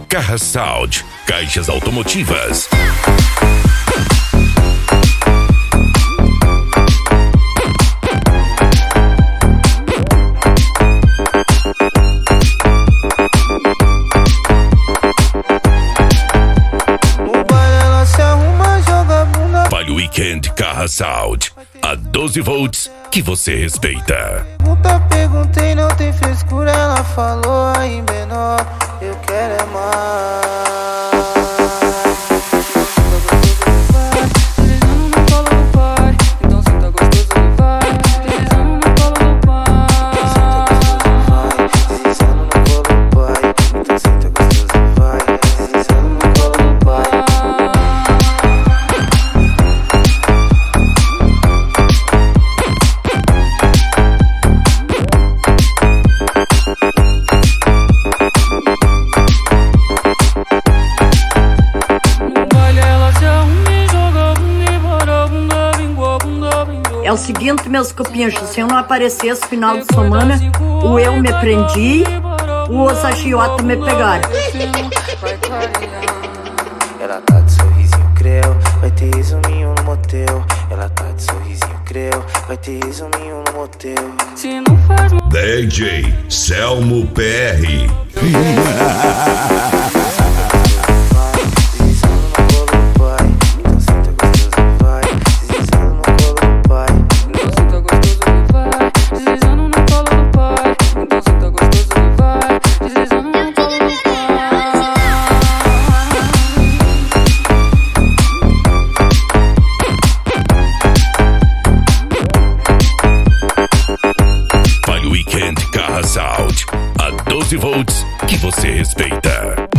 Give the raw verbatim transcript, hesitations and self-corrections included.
Carra Sound, caixas automotivas. Vale Weekend Carra Sound, a doze volts que você respeita. Nunca perguntei, não tem frescura, ela falou aí menor, eu quero é mais. Deslizando no colo do pai, então senta gostoso e vai. Deslizando no colo do pai, deslizando no colo do pai, então senta gostoso e vai. Deslizando no colo do pai. É o seguinte, meus cupinchos, se eu não aparecesse final de semana, o eu me prendi, os agiota me pegaram. Ela tá de sorrisinho creu, vai ter resuminho no motel. Ela tá de sorrisinho creu, vai ter resuminho no motel. Se não faz D J Selmo P R. Vale Weekend Carra Sound, a doze volts que você respeita.